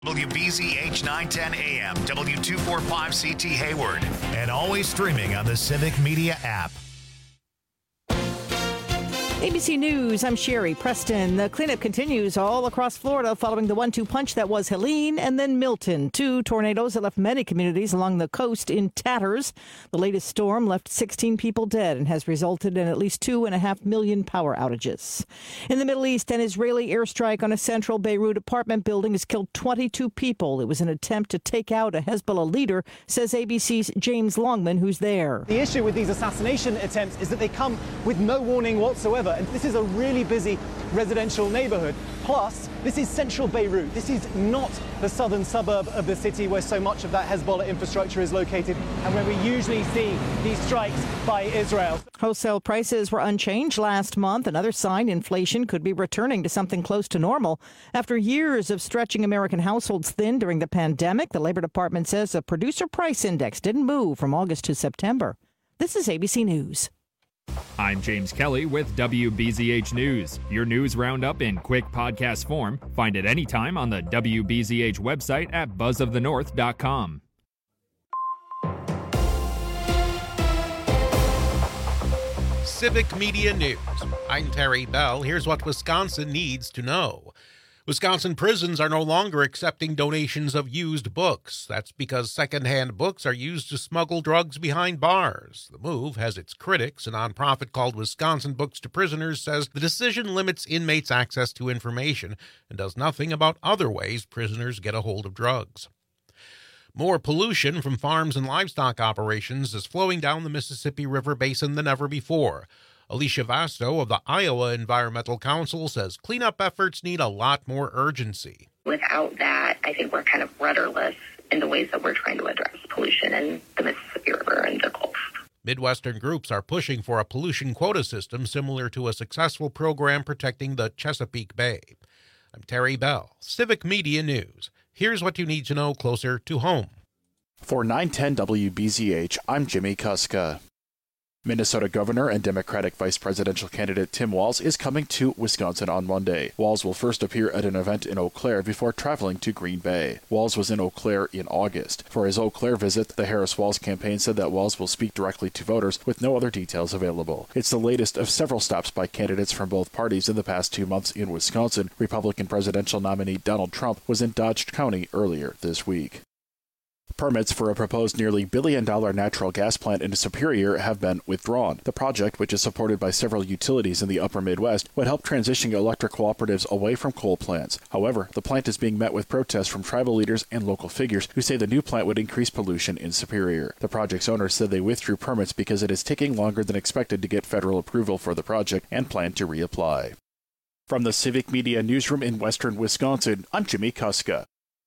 WBZH 910 AM, W245CT Hayward, and always streaming on the Civic Media app. ABC News, I'm Sherry Preston. The cleanup continues all across Florida following the 1-2 punch that was Helene and then Milton. 2 tornadoes that left many communities along the coast in tatters. The latest storm left 16 people dead and has resulted in at least 2.5 million power outages. In the Middle East, an Israeli airstrike on a central Beirut apartment building has killed 22 people. It was an attempt to take out a Hezbollah leader, says ABC's James Longman, who's there. The issue with these assassination attempts is that they come with no warning whatsoever. And this is a really busy residential neighborhood. Plus, this is central Beirut. This is not the southern suburb of the city where so much of that Hezbollah infrastructure is located and where we usually see these strikes by Israel. Wholesale prices were unchanged last month. Another sign inflation could be returning to something close to normal. After years of stretching American households thin during the pandemic, the Labor Department says the producer price index didn't move from August to September. This is ABC News. I'm James Kelly with WBZH News. Your news roundup in quick podcast form. Find it anytime on the WBZH website at buzzofthenorth.com. Civic Media News. I'm Terry Bell. Here's what Wisconsin needs to know. Wisconsin prisons are no longer accepting donations of used books. That's because secondhand books are used to smuggle drugs behind bars. The move has its critics. A nonprofit called Wisconsin Books to Prisoners says the decision limits inmates' access to information and does nothing about other ways prisoners get a hold of drugs. More pollution from farms and livestock operations is flowing down the Mississippi River Basin than ever before. Alicia Vasto of the Iowa Environmental Council says cleanup efforts need a lot more urgency. Without that, I think we're kind of rudderless in the ways that we're trying to address pollution in the Mississippi River and the Gulf. Midwestern groups are pushing for a pollution quota system similar to a successful program protecting the Chesapeake Bay. I'm Terry Bell, Civic Media News. Here's what you need to know closer to home. For 910 WBZH, I'm Jimmy Kuska. Minnesota Governor and Democratic Vice Presidential candidate Tim Walz is coming to Wisconsin on Monday. Walz will first appear at an event in Eau Claire before traveling to Green Bay. Walz was in Eau Claire in August. For his Eau Claire visit, the Harris-Walz campaign said that Walz will speak directly to voters with no other details available. It's the latest of several stops by candidates from both parties in the past 2 months in Wisconsin. Republican presidential nominee Donald Trump was in Dodge County earlier this week. Permits for a proposed nearly billion-dollar natural gas plant in Superior have been withdrawn. The project, which is supported by several utilities in the upper Midwest, would help transition electric cooperatives away from coal plants. However, the plant is being met with protests from tribal leaders and local figures who say the new plant would increase pollution in Superior. The project's owners said they withdrew permits because it is taking longer than expected to get federal approval for the project and plan to reapply. From the Civic Media Newsroom in western Wisconsin, I'm Jimmy Kuska.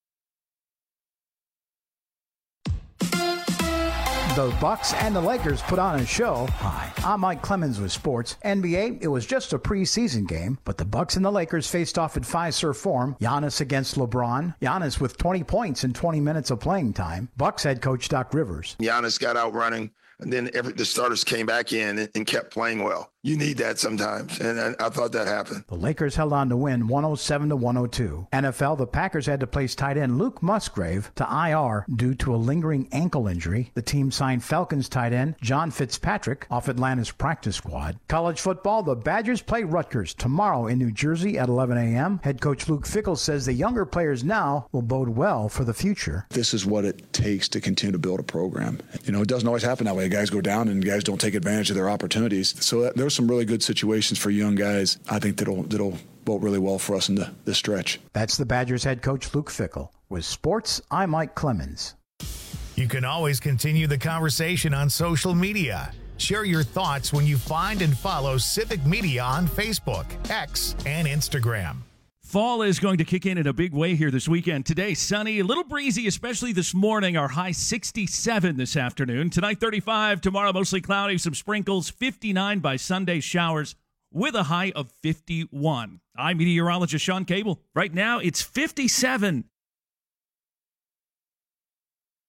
The Bucks and the Lakers put on a show. Hi, I'm Mike Clemens with sports. NBA, it was just a preseason game, but the Bucks and the Lakers faced off at Fiserv Forum. Giannis against LeBron. Giannis with 20 points in 20 minutes of playing time. Bucks head coach Doc Rivers. Giannis got out running, and then the starters came back in and kept playing well. You need that sometimes, and I thought that happened. The Lakers held on to win 107-102. NFL, the Packers had to place tight end Luke Musgrave to IR due to a lingering ankle injury. The team signed Falcons tight end John Fitzpatrick off Atlanta's practice squad. College football, the Badgers play Rutgers tomorrow in New Jersey at 11 a.m. Head coach Luke Fickell says the younger players now will bode well for the future. This is what it takes to continue to build a program. You know, it doesn't always happen that way. Guys go down and guys don't take advantage of their opportunities. So there's some really good situations for young guys. I think that'll bode really well for us in this stretch. That's the Badgers head coach Luke Fickell. With sports, I'm Mike Clemens. You can always continue the conversation on social media. Share your thoughts when you find and follow Civic Media on Facebook, X, and Instagram. Fall is going to kick in a big way here this weekend. Today, sunny, a little breezy, especially this morning. Our high 67 this afternoon. Tonight, 35. Tomorrow, mostly cloudy, some sprinkles. 59 by Sunday, showers with a high of 51. I'm meteorologist Sean Cable. Right now, it's 57.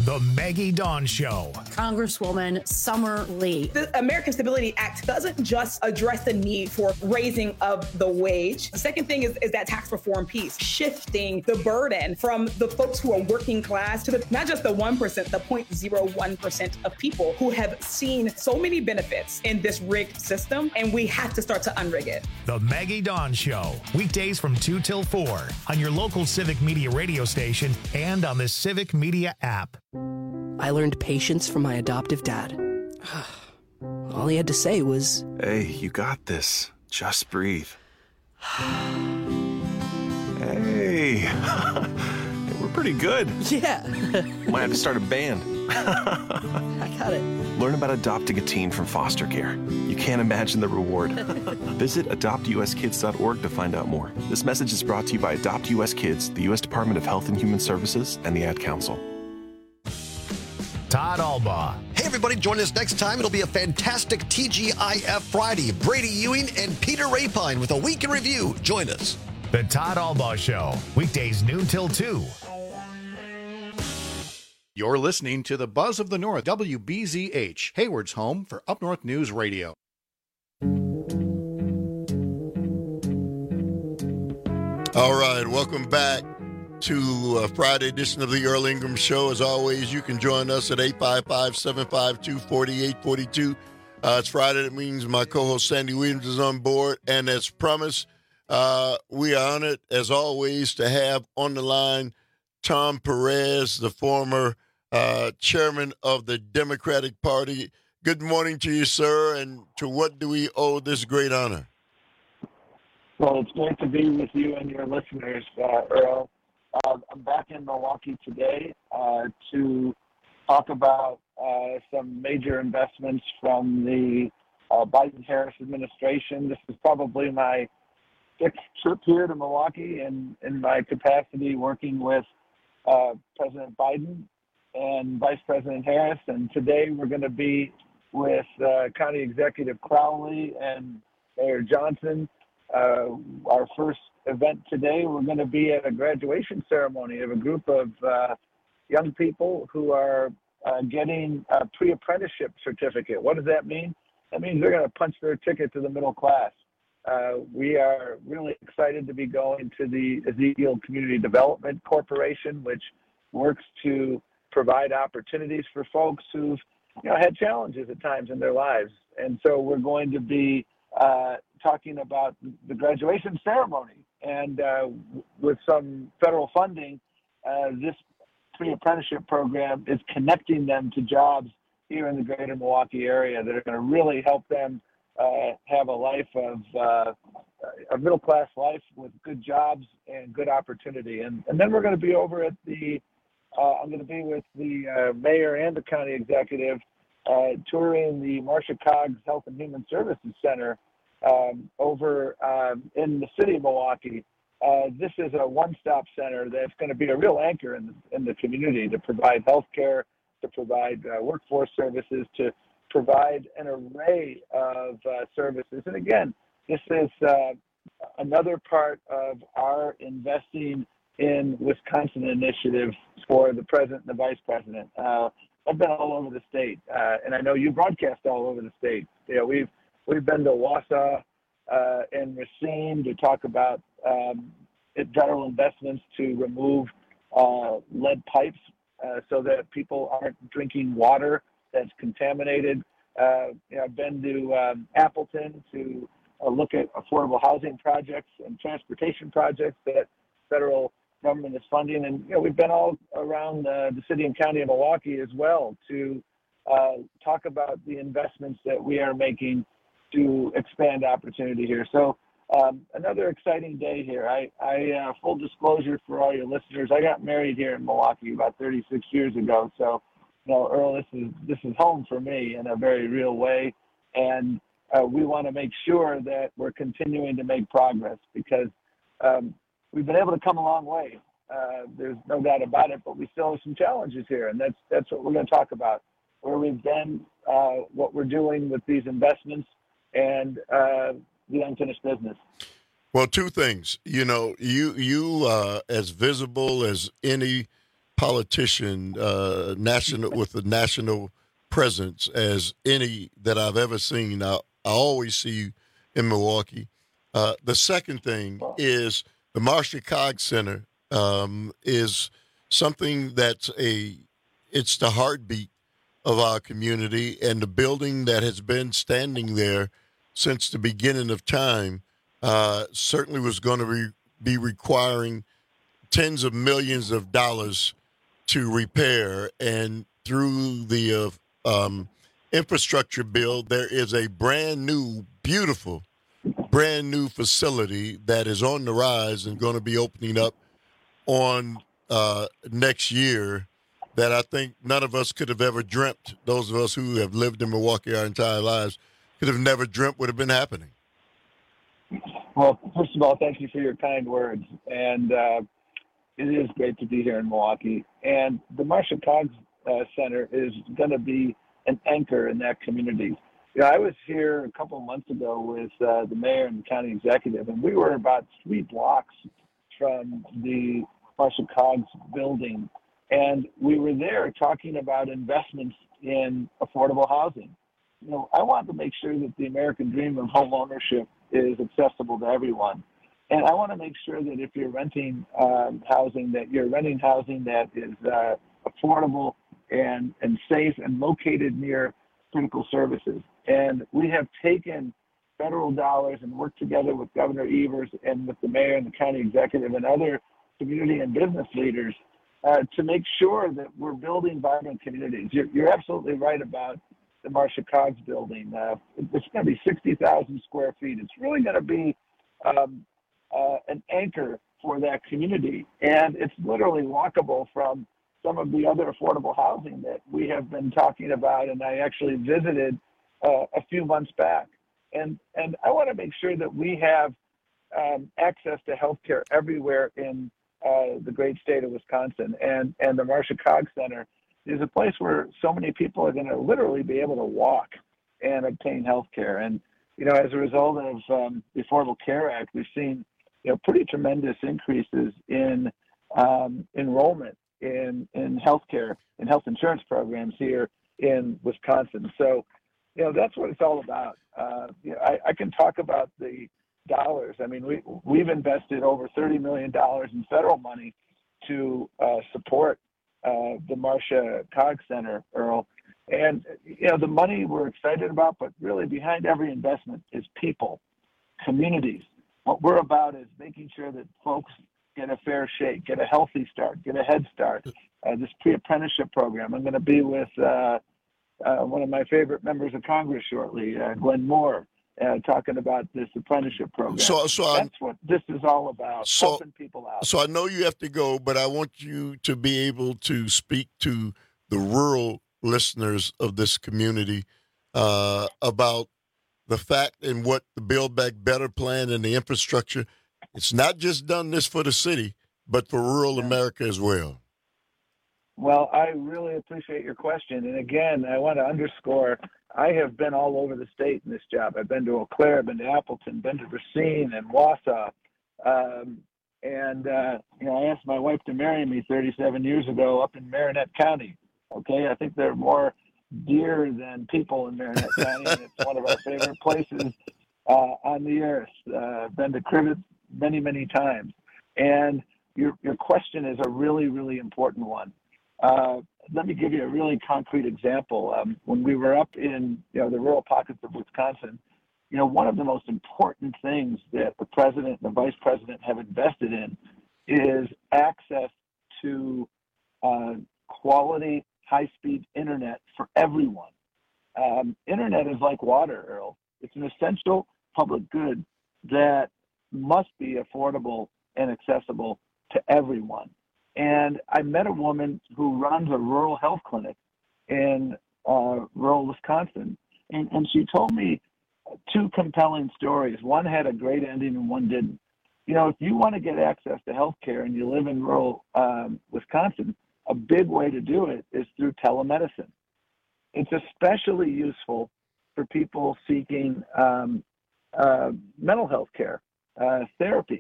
The Maggie Dawn Show. Congresswoman Summer Lee. The American Stability Act doesn't just address the need for raising of the wage. The second thing is that tax reform piece, shifting the burden from the folks who are working class to not just the 1%, the 0.01% of people who have seen so many benefits in this rigged system, and we have to start to unrig it. The Maggie Dawn Show, weekdays from 2 till 4 on your local Civic Media radio station and on the Civic Media app. I learned patience from my adoptive dad. All he had to say was, "Hey, you got this. Just breathe." Hey, we're pretty good. Yeah. Might have to start a band. I got it. Learn about adopting a teen from foster care. You can't imagine the reward. Visit adoptuskids.org to find out more. This message is brought to you by Adopt US Kids, the U.S. Department of Health and Human Services, and the Ad Council. Todd Albaugh. Hey, everybody, join us next time. It'll be a fantastic TGIF Friday. Brady Ewing and Peter Rapine with a week in review. Join us. The Todd Albaugh Show, weekdays noon till 2. You're listening to the Buzz of the North, WBZH, Hayward's home for Up North News Radio. All right, welcome back to a Friday edition of the Earl Ingram Show. As always, you can join us at 855-752-4842. It's Friday. That means my co-host Sandy Williams is on board. And as promised, we are honored, as always, to have on the line Tom Perez, the former chairman of the Democratic Party. Good morning to you, sir, and to what do we owe this great honor? Well, it's great to be with you and your listeners, Earl. I'm back in Milwaukee today to talk about some major investments from the Biden-Harris administration. This is probably my sixth trip here to Milwaukee in my capacity working with President Biden and Vice President Harris. And today we're going to be with County Executive Crowley and Mayor Johnson. Our first event today, we're going to be at a graduation ceremony of a group of young people who are getting a pre-apprenticeship certificate. What does that mean? That means they're going to punch their ticket to the middle class. We are really excited to be going to the Ezekiel Community Development Corporation, which works to provide opportunities for folks who've had challenges at times in their lives. And so we're going to be talking about the graduation ceremony. And with some federal funding, this pre-apprenticeship program is connecting them to jobs here in the greater Milwaukee area that are going to really help them have a life of a middle-class life with good jobs and good opportunity. And then we're going to be over at I'm going to be with the mayor and the county executive touring the Marcia Coggs Health and Human Services Center over in the city of Milwaukee. This is a one-stop center that's going to be a real anchor in the community to provide health care, to provide workforce services, to provide an array of services. And again, this is another part of our investing in Wisconsin initiative for the president and the vice president. I've been all over the state, and I know you broadcast all over the state. We've been to Wausau and Racine to talk about federal investments to remove lead pipes so that people aren't drinking water that's contaminated. I've been to Appleton to look at affordable housing projects and transportation projects that federal government is funding. And, we've been all around the city and county of Milwaukee as well to talk about the investments that we are making to expand opportunity here. So another exciting day here. I full disclosure for all your listeners, I got married here in Milwaukee about 36 years ago. So, Earl, this is home for me in a very real way. And we want to make sure that we're continuing to make progress because we've been able to come a long way. There's no doubt about it, but we still have some challenges here. And that's what we're going to talk about, where we've been, what we're doing with these investments, and the unfinished business. Well, two things. You as visible as any politician national with a national presence as any that I've ever seen. I always see you in Milwaukee. The second thing is the Marcia Coggs Center is something that's it's the heartbeat of our community, and the building that has been standing there since the beginning of time certainly was going to be requiring tens of millions of dollars to repair. And through the infrastructure bill, there is a brand new, beautiful, brand new facility that is on the rise and going to be opening up on next year that I think none of us could have ever dreamt. Those of us who have lived in Milwaukee our entire lives could have never dreamt would have been happening. Well, first of all, thank you for your kind words. And it is great to be here in Milwaukee. And the Marcia Coggs Center is going to be an anchor in that community. You know, I was here a couple of months ago with the mayor and the county executive, and we were about 3 blocks from the Marcia Coggs building. And we were there talking about investments in affordable housing. You know, I want to make sure that the American dream of home ownership is accessible to everyone. And I want to make sure that if you're renting housing, that you're renting housing that is affordable and safe and located near critical services. And we have taken federal dollars and worked together with Governor Evers and with the mayor and the county executive and other community and business leaders to make sure that we're building vibrant communities. You're absolutely right about the Marcia Coggs building. It's going to be 60,000 square feet. It's really going to be an anchor for that community. And it's literally walkable from some of the other affordable housing that we have been talking about. And I actually visited a few months back. And I want to make sure that we have access to healthcare everywhere in the great state of Wisconsin. And the Marcia Coggs Center is a place where so many people are going to literally be able to walk and obtain health care. And, you know, as a result of the Affordable Care Act, we've seen, you know, pretty tremendous increases in enrollment in health care and health insurance programs here in Wisconsin. So, you know, that's what it's all about. You know, I can talk about the dollars. I mean, we've invested over $30 million in federal money to support the Marcia Coggs Center, Earl. And, you know, the money we're excited about, but really behind every investment is people, communities. What we're about is making sure that folks get a fair shake, get a healthy start, get a head start. This pre-apprenticeship program. I'm going to be with one of my favorite members of Congress shortly, Glenn Moore, talking about this apprenticeship program. So that's what this is all about, helping people out. So I know you have to go, but I want you to be able to speak to the rural listeners of this community about the fact and what the Build Back Better plan and the infrastructure. It's not just done this for the city, but for rural America as well. Well, I really appreciate your question. And again, I want to underscore, I have been all over the state in this job. I've been to Eau Claire, been to Appleton, been to Racine and Wausau. You know, I asked my wife to marry me 37 years ago up in Marinette County. Okay, I think there are more deer than people in Marinette County, and it's one of our favorite places on the earth. Been to Crivets many, many times. And your question is a really, really important one. Let me give you a really concrete example. When we were up in, you know, the rural pockets of Wisconsin, you know, one of the most important things that the president and the vice president have invested in is access to quality, high-speed internet for everyone. Internet is like water, Earl. It's an essential public good that must be affordable and accessible to everyone. And I met a woman who runs a rural health clinic in rural Wisconsin, and she told me 2 compelling stories. One had a great ending and one didn't. You know, if you want to get access to health care and you live in rural Wisconsin, a big way to do it is through telemedicine. It's especially useful for people seeking mental health care, therapy.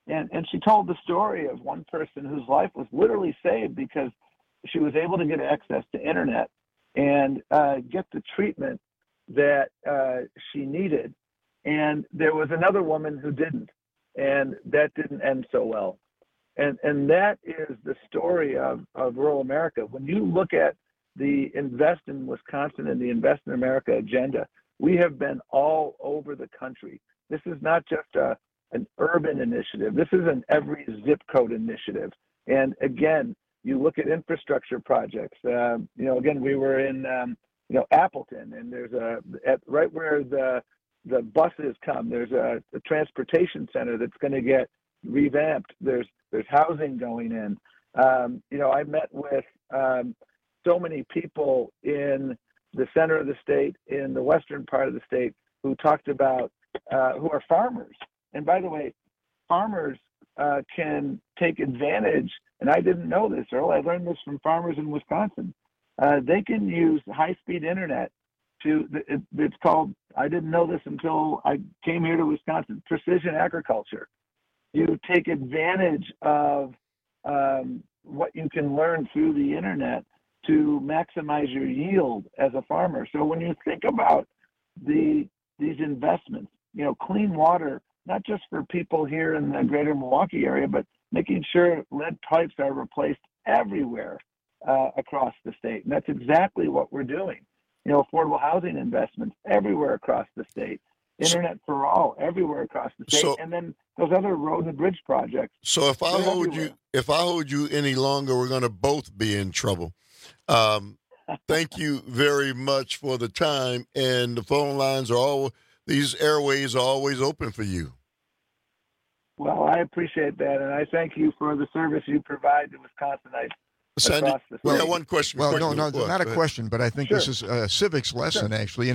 And she told the story of one person whose life was literally saved because she was able to get access to internet and get the treatment that she needed. And there was another woman who didn't, and that didn't end so well. And that is the story of rural America. When you look at the Invest in Wisconsin and the Invest in America agenda, we have been all over the country. This is not just an urban initiative. This is an every zip code initiative. And again, you look at infrastructure projects. Again, we were in Appleton, and there's right where the buses come, there's a transportation center that's going to get revamped. There's housing going in. I met with so many people in the center of the state, in the western part of the state, who talked about who are farmers. And by the way, farmers can take advantage, and I didn't know this, Earl. I learned this from farmers in Wisconsin. They can use high-speed internet it's called, I didn't know this until I came here to Wisconsin, precision agriculture. You take advantage of what you can learn through the internet to maximize your yield as a farmer. So when you think about these investments, clean water, not just for people here in the greater Milwaukee area, but making sure lead pipes are replaced everywhere across the state. And that's exactly what we're doing. Affordable housing investments everywhere across the state. Internet for all everywhere across the state, and then those other road and bridge projects. So if I hold you any longer, we're going to both be in trouble. Thank you very much for the time, and the phone lines these airways are always open for you. Well, I appreciate that, and I thank you for the service you provide to Wisconsinites. Sandy, we got one question. Well, no, not a question, but I think this is a civics lesson. Actually,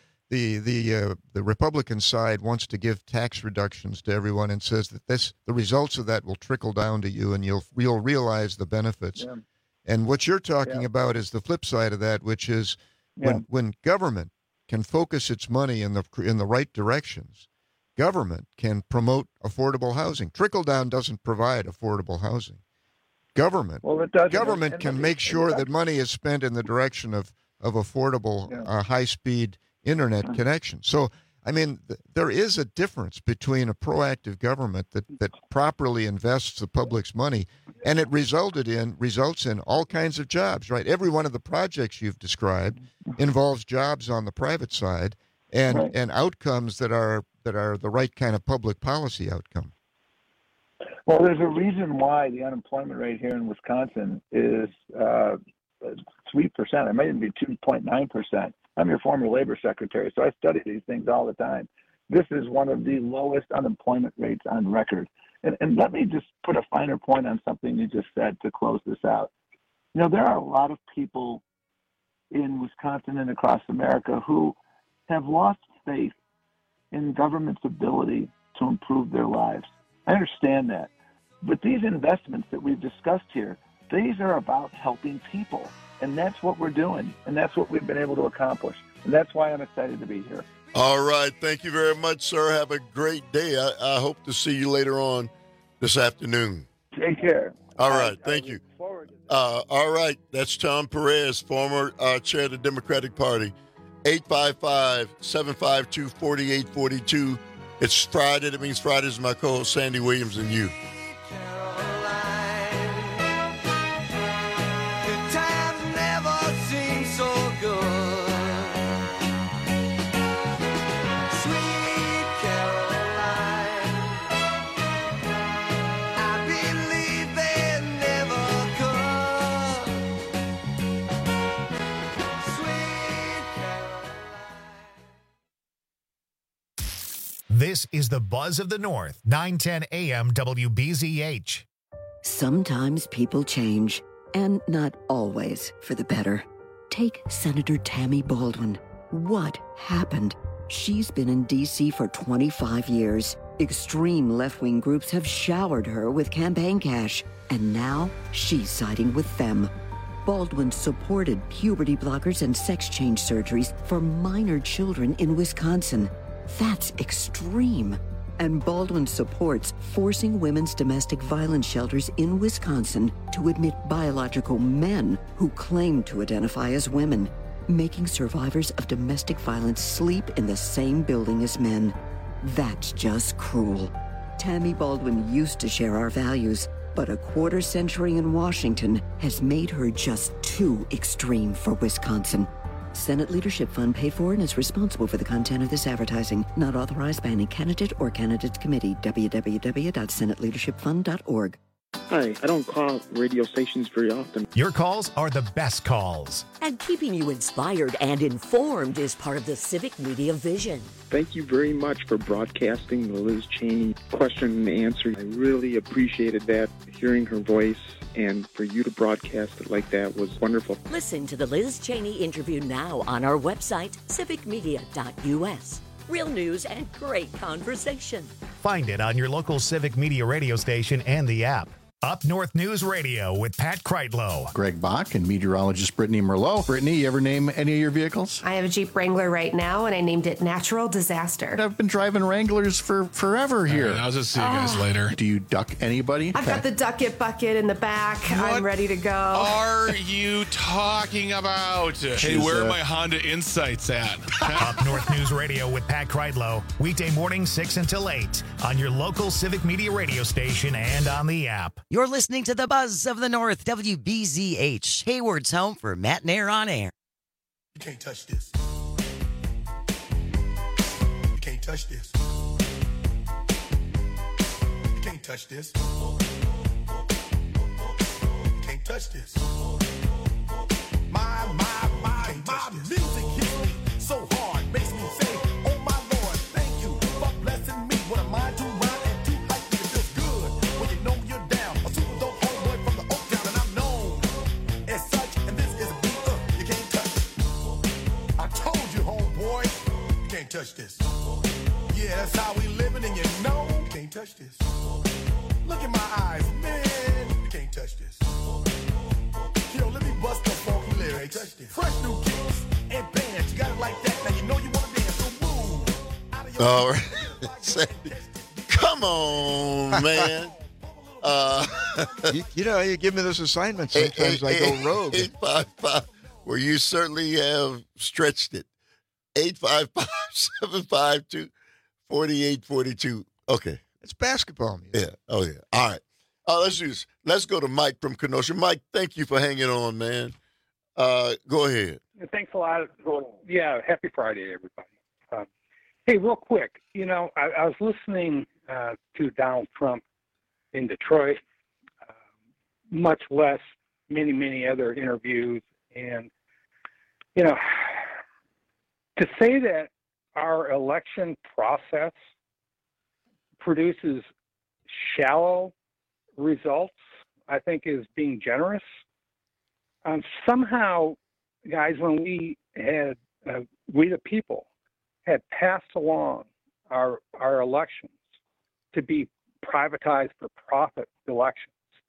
the Republican side wants to give tax reductions to everyone and says that the results of that will trickle down to you, and you'll realize the benefits. Yeah. And what you're talking about is the flip side of that, which is when government can focus its money in the right directions, government can promote affordable housing. Trickle down doesn't provide affordable housing. Government can make sure that money is spent in the direction of affordable, high-speed internet connection. So, I mean, there is a difference between a proactive government that properly invests the public's money, and it results in all kinds of jobs, right? Every one of the projects you've described involves jobs on the private side and outcomes that are the right kind of public policy outcome. Well, there's a reason why the unemployment rate here in Wisconsin is 3%. It might even be 2.9%. I'm your former labor secretary, so I study these things all the time. This is one of the lowest unemployment rates on record. And let me just put a finer point on something you just said to close this out. There are a lot of people in Wisconsin and across America who have lost faith in government's ability to improve their lives. I understand that. But these investments that we've discussed here, these are about helping people. And that's what we're doing. And that's what we've been able to accomplish. And that's why I'm excited to be here. All right. Thank you very much, sir. Have a great day. I hope to see you later on this afternoon. Take care. All right. Thank you. All right. That's Tom Perez, former chair of the Democratic Party. 855-752-4842. It's Friday. That means Friday is my co-host, Sandy Williams, and you. This is the Buzz of the North, 910 AM WBZH. Sometimes people change, and not always for the better. Take Senator Tammy Baldwin. What happened? She's been in D.C. for 25 years. Extreme left-wing groups have showered her with campaign cash, and now she's siding with them. Baldwin supported puberty blockers and sex change surgeries for minor children in Wisconsin. That's extreme. And Baldwin supports forcing women's domestic violence shelters in Wisconsin to admit biological men who claim to identify as women, making survivors of domestic violence sleep in the same building as men. That's just cruel. Tammy Baldwin used to share our values, but a quarter century in Washington has made her just too extreme for Wisconsin. Senate Leadership Fund paid for and is responsible for the content of this advertising. Not authorized by any candidate or candidates committee. www.senateleadershipfund.org. Hi, I don't call radio stations very often. Your calls are the best calls. And keeping you inspired and informed is part of the Civic Media vision. Thank you very much for broadcasting the Liz Cheney question and answer. I really appreciated that, hearing her voice, and for you to broadcast it like that was wonderful. Listen to the Liz Cheney interview now on our website, civicmedia.us. Real news and great conversation. Find it on your local Civic Media radio station and the app. Up North News Radio with Pat Kreitlow. Greg Bach and meteorologist Brittany Merlot. Brittany, you ever name any of your vehicles? I have a Jeep Wrangler right now, and I named it Natural Disaster. I've been driving Wranglers for forever here. Right, I'll just see you guys later. Do you duck anybody? I've got the Duck It bucket in the back. What I'm ready to go. are you talking about? Hey, where are my Honda Insights at? Up North News Radio with Pat Kreitlow. Weekday morning 6 until 8 on your local Civic Media radio station and on the app. You're listening to the Buzz of the North, WBZH, Hayward's home for Matt Nair on air. You can't touch this. You can't touch this. You can't touch this. You can't touch this. My music hits me so hard, makes me say, oh my Lord, thank you for blessing me. What am I to rhyme and too hype? It feels good when you know you're down. A super dope homeboy from the Oak Town, and I'm known as such. And this is a beat you can't touch. I told you, homeboy, you can't touch this. Yeah, that's how we living, and you know you can't touch this. Look in my eyes, man, you can't touch this. Yo, let me bust the funky lyrics. Fresh new kicks and bands, you got it like that. Now you know you want to dance, so move. All right. Come on, man. You know, you give me this assignment, sometimes I go rogue. 855, where you certainly have stretched it. 855-752-4842. Okay. It's basketball music. Yeah. Oh, yeah. All right. Let's do this. Let's go to Mike from Kenosha. Mike, thank you for hanging on, man. Go ahead. Thanks a lot. Yeah, happy Friday, everybody. Hey, real quick, you know, I was listening to Donald Trump in Detroit, much less many other interviews. And, you know, to say that our election process produces shallow results, I think, is being generous. Somehow, guys, when we had, we the people, had passed along our elections to be privatized for profit elections,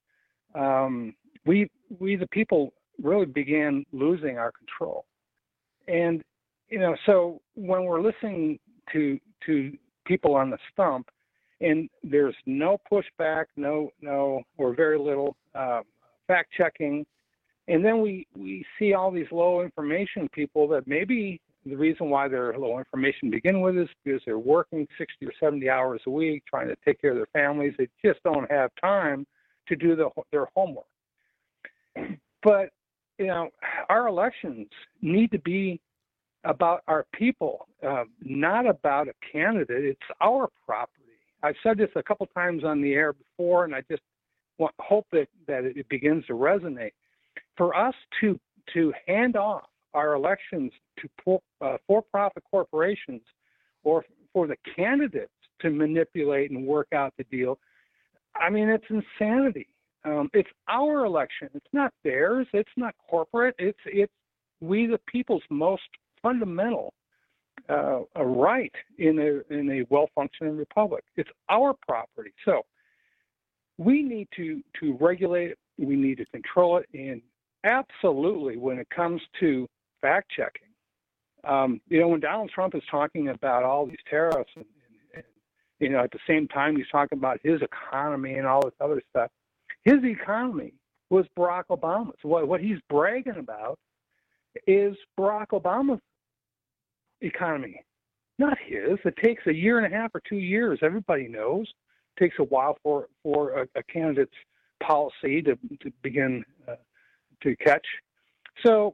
we the people really began losing our control. And, you know, so when we're listening to people on the stump, and there's no pushback, no, or very little fact checking. And then we see all these low information people that maybe the reason why they're low information to begin with is because they're working 60 or 70 hours a week, trying to take care of their families. They just don't have time to do their homework. But, you know, our elections need to be about our people, not about a candidate. It's our property. I've said this a couple times on the air before, and I just hope that it begins to resonate. For us to hand off our elections to for-profit corporations, or for the candidates to manipulate and work out the deal, I mean, it's insanity. It's our election. It's not theirs. It's not corporate. It's we the people's most fundamental a right in a well-functioning republic. It's our property. So we need to regulate it. We need to control it. And absolutely, when it comes to fact-checking, you know, when Donald Trump is talking about all these tariffs and at the same time he's talking about his economy and all this other stuff. His economy was Barack Obama's. What he's bragging about is Barack Obama's economy, not his. It takes a year and a half or 2 years. Everybody knows. It takes a while for a candidate's policy to begin to catch. So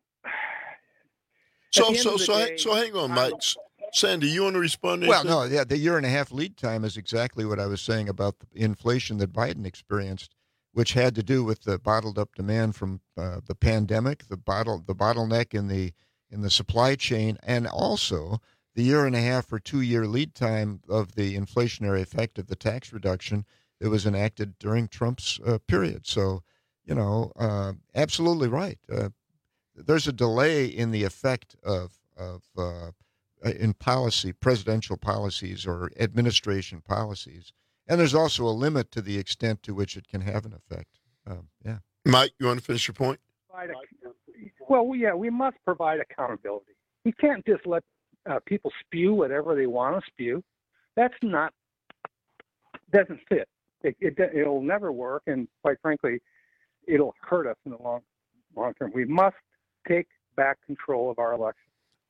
hang on, Mike. Sandy, you want to respond to Well, no, yeah, the year and a half lead time is exactly what I was saying about the inflation that Biden experienced, which had to do with the bottled up demand from the pandemic, the bottleneck in the supply chain, and also the year and a half or 2 year lead time of the inflationary effect of the tax reduction that was enacted during Trump's period. So, absolutely right. There's a delay in the effect of in policy, presidential policies or administration policies. And there's also a limit to the extent to which it can have an effect. Yeah. Mike, you want to finish your point? Well, yeah, we must provide accountability. We can't just let people spew whatever they want to spew. Doesn't fit. It'll never work, and quite frankly, it'll hurt us in the long term. We must take back control of our election.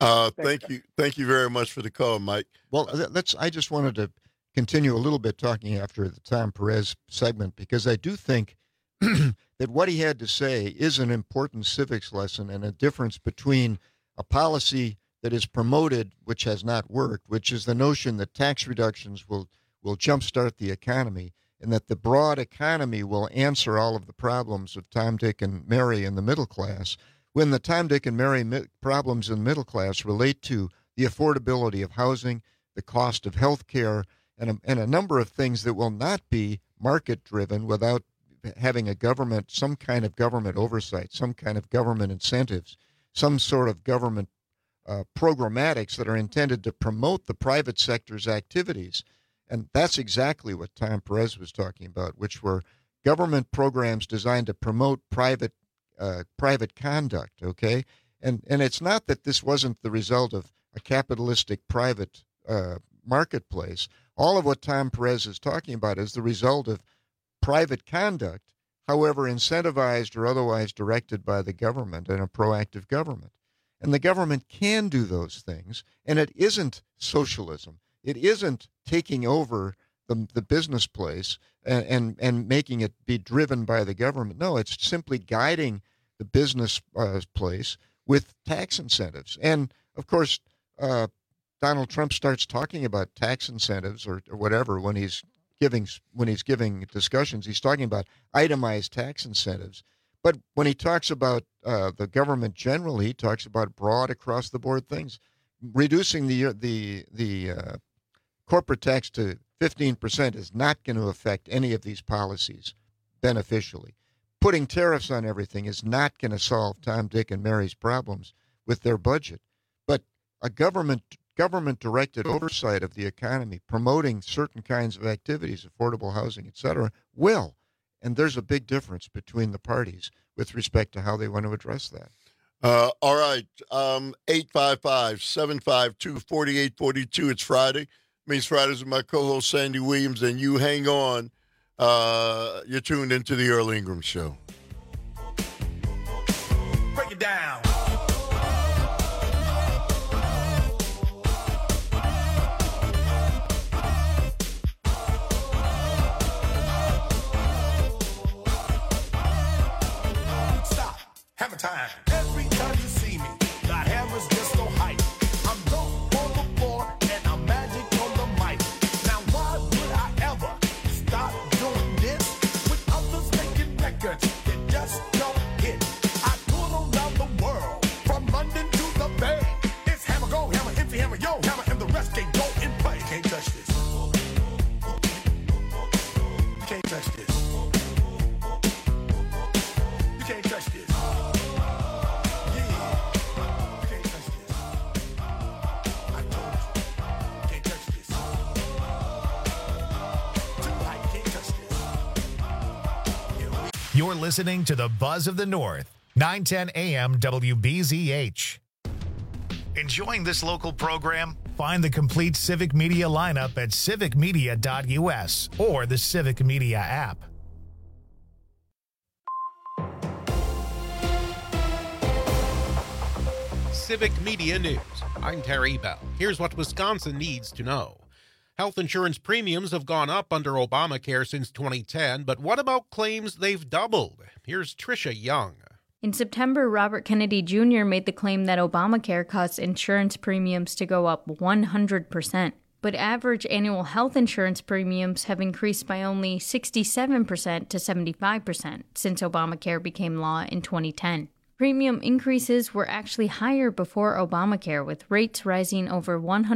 Thank you very much for the call, Mike. Well, I just wanted to continue a little bit talking after the Tom Perez segment, because I do think that what he had to say is an important civics lesson and a difference between a policy that is promoted, which has not worked, which is the notion that tax reductions will jumpstart the economy, and that the broad economy will answer all of the problems of Tom, Dick, and Mary in the middle class, when the Tom, Dick, and Mary problems in the middle class relate to the affordability of housing, the cost of health care, and a number of things that will not be market-driven without having a government, some kind of government oversight, some kind of government incentives, some sort of government programmatics that are intended to promote the private sector's activities. And that's exactly what Tom Perez was talking about, which were government programs designed to promote private conduct, okay? And it's not that this wasn't the result of a capitalistic private marketplace. All of what Tom Perez is talking about is the result of private conduct, however incentivized or otherwise directed by the government and a proactive government. And the government can do those things, and it isn't socialism. It isn't taking over the business place and making it be driven by the government. No, it's simply guiding the business place with tax incentives. And, of course, Donald Trump starts talking about tax incentives or whatever when he's giving discussions. He's talking about itemized tax incentives. But when he talks about the government generally, he talks about broad across-the-board things. Reducing the corporate tax to 15% is not going to affect any of these policies beneficially. Putting tariffs on everything is not going to solve Tom, Dick, and Mary's problems with their budget. But a government-directed oversight of the economy, promoting certain kinds of activities, affordable housing, etc., will. And there's a big difference between the parties with respect to how they want to address that. All right. 855-752-4842. It's Friday. Means Fridays with my co-host Sandy Williams, and you hang on. You're tuned into the Earl Ingram Show. Break it down. Stop. Hammer time. Every time you see me, got hammers just so hype. I'm dope on the floor and I'm magic on the mic. Now why would I ever stop doing this with others making records that just don't hit? I tour around the world from London to the Bay. It's hammer go, hammer empty, hammer yo, hammer and the rest can go and play. You can't touch this. You can't touch this. You can't touch this. You're listening to the Buzz of the North, 910 AM WBZH. Enjoying this local program? Find the complete Civic Media lineup at civicmedia.us or the Civic Media app. Civic Media News. I'm Terry Bell. Here's what Wisconsin needs to know. Health insurance premiums have gone up under Obamacare since 2010, but what about claims they've doubled? Here's Tricia Young. In September, Robert Kennedy Jr. made the claim that Obamacare caused insurance premiums to go up 100%. But average annual health insurance premiums have increased by only 67% to 75% since Obamacare became law in 2010. Premium increases were actually higher before Obamacare, with rates rising over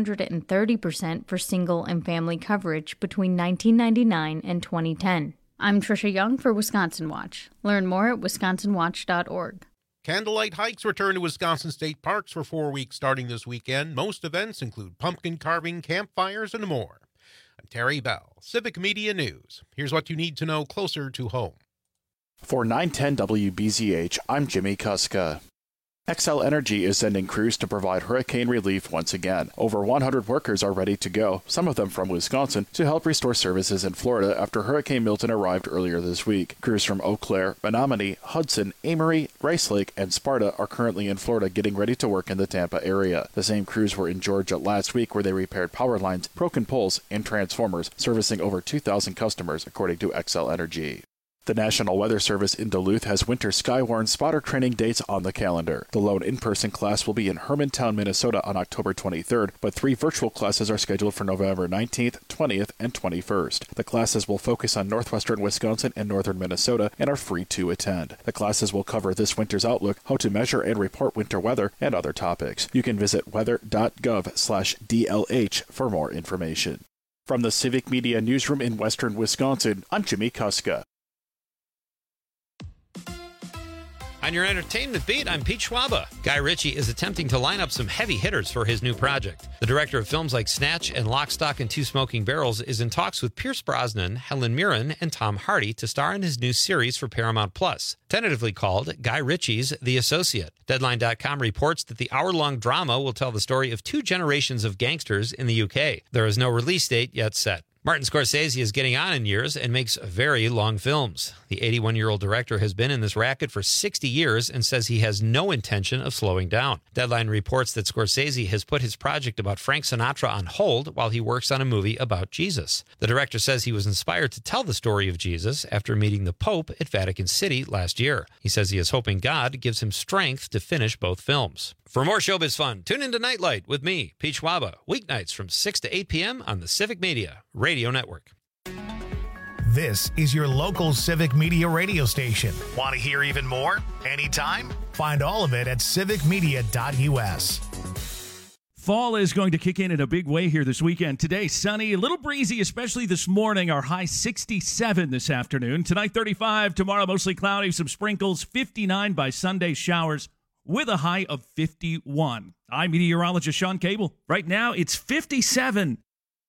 130% for single and family coverage between 1999 and 2010. I'm Tricia Young for Wisconsin Watch. Learn more at wisconsinwatch.org. Candlelight hikes return to Wisconsin state parks for 4 weeks starting this weekend. Most events include pumpkin carving, campfires, and more. I'm Terry Bell, Civic Media News. Here's what you need to know closer to home. For 910 WBZH, I'm Jimmy Kuska. Xcel Energy is sending crews to provide hurricane relief once again. Over 100 workers are ready to go, some of them from Wisconsin, to help restore services in Florida after Hurricane Milton arrived earlier this week. Crews from Eau Claire, Menominee, Hudson, Amory, Rice Lake, and Sparta are currently in Florida getting ready to work in the Tampa area. The same crews were in Georgia last week where they repaired power lines, broken poles, and transformers, servicing over 2,000 customers, according to Xcel Energy. The National Weather Service in Duluth has winter Skywarn spotter training dates on the calendar. The lone in-person class will be in Hermantown, Minnesota on October 23rd, but 3 virtual classes are scheduled for November 19th, 20th, and 21st. The classes will focus on northwestern Wisconsin and northern Minnesota and are free to attend. The classes will cover this winter's outlook, how to measure and report winter weather, and other topics. You can visit weather.gov/DLH for more information. From the Civic Media Newsroom in western Wisconsin, I'm Jimmy Kuska. On your entertainment beat, I'm Pete Schwaba. Guy Ritchie is attempting to line up some heavy hitters for his new project. The director of films like Snatch and Lock, Stock, and Two Smoking Barrels is in talks with Pierce Brosnan, Helen Mirren, and Tom Hardy to star in his new series for Paramount Plus, tentatively called Guy Ritchie's The Associate. Deadline.com reports that the hour-long drama will tell the story of 2 generations of gangsters in the UK. There is no release date yet set. Martin Scorsese is getting on in years and makes very long films. The 81-year-old director has been in this racket for 60 years and says he has no intention of slowing down. Deadline reports that Scorsese has put his project about Frank Sinatra on hold while he works on a movie about Jesus. The director says he was inspired to tell the story of Jesus after meeting the Pope at Vatican City last year. He says he is hoping God gives him strength to finish both films. For more showbiz fun, tune into Nightlight with me, Pete Schwaba, weeknights from 6 to 8 p.m. on the Civic Media Radio Network. This is your local Civic Media radio station. Want to hear even more? Anytime? Find all of it at civicmedia.us. Fall is going to kick in a big way here this weekend. Today, sunny, a little breezy, especially this morning. Our high 67 this afternoon. Tonight, 35. Tomorrow, mostly cloudy, some sprinkles. 59 by Sunday, showers with a high of 51. I'm meteorologist Sean Cable. Right now, it's 57.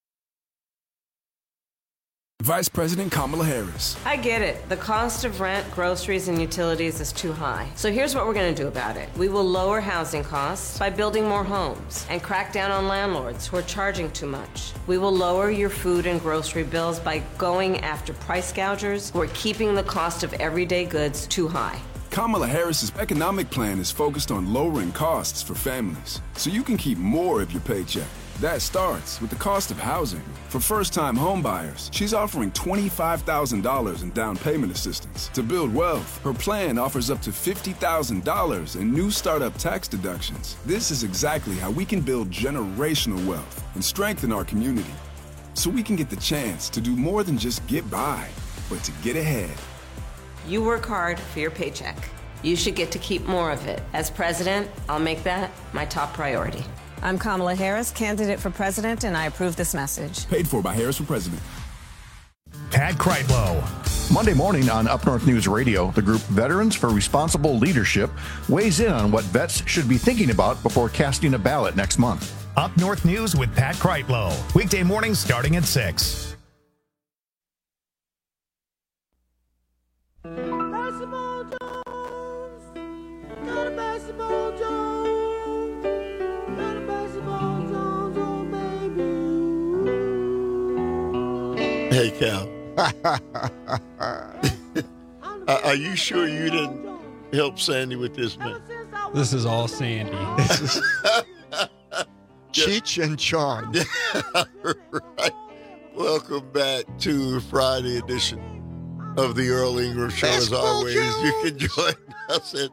Vice President Kamala Harris. I get it. The cost of rent, groceries, and utilities is too high. So here's what we're going to do about it. We will lower housing costs by building more homes and crack down on landlords who are charging too much. We will lower your food and grocery bills by going after price gougers who are keeping the cost of everyday goods too high. Kamala Harris's economic plan is focused on lowering costs for families, so you can keep more of your paycheck. That starts with the cost of housing. For first-time homebuyers, she's offering $25,000 in down payment assistance. To build wealth, her plan offers up to $50,000 in new startup tax deductions. This is exactly how we can build generational wealth and strengthen our community, so we can get the chance to do more than just get by, but to get ahead. You work hard for your paycheck. You should get to keep more of it. As president, I'll make that my top priority. I'm Kamala Harris, candidate for president, and I approve this message. Paid for by Harris for President. Pat Kreitlow. Monday morning on Up North News Radio, the group Veterans for Responsible Leadership weighs in on what vets should be thinking about before casting a ballot next month. Up North News with Pat Kreitlow. Weekday mornings starting at 6. Basketball Jones, got a basketball Jones, got a basketball Jones, oh Hey, Cal. Are you sure you didn't help Sandy with this, man? This is all Sandy. Cheech and Chong. Right. Welcome back to Friday edition of the Earl Ingram Show. As always, you can join us at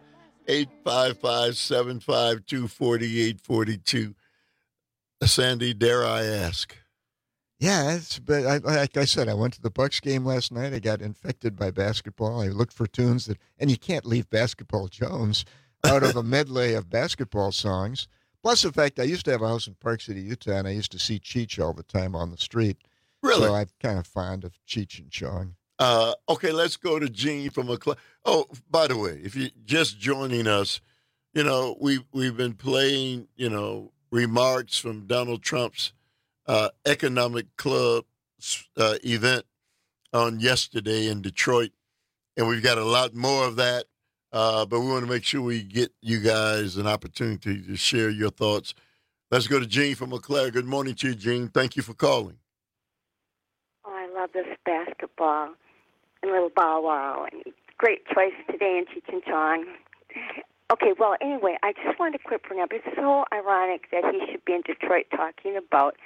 855-752-4842. Sandy, dare I ask? Yeah, but like I said, I went to the Bucks game last night. I got infected by basketball. I looked for tunes and you can't leave Basketball Jones out of a medley of basketball songs. Plus the fact I used to have a house in Park City, Utah, and I used to see Cheech all the time on the street. Really? So I'm kind of fond of Cheech and Chong. Okay, let's go to Gene from McLean. Oh, by the way, if you're just joining us, we've been playing, remarks from Donald Trump's economic club event on yesterday in Detroit, and we've got a lot more of that. But we want to make sure we get you guys an opportunity to share your thoughts. Let's go to Gene from McClare. Good morning to you, Gene. Thank you for calling. Oh, I love this basketball and little Bow Wow. And great choice today in Cheech and Chong. Okay, well, anyway, I just wanted to quick bring up, it's so ironic that he should be in Detroit talking about,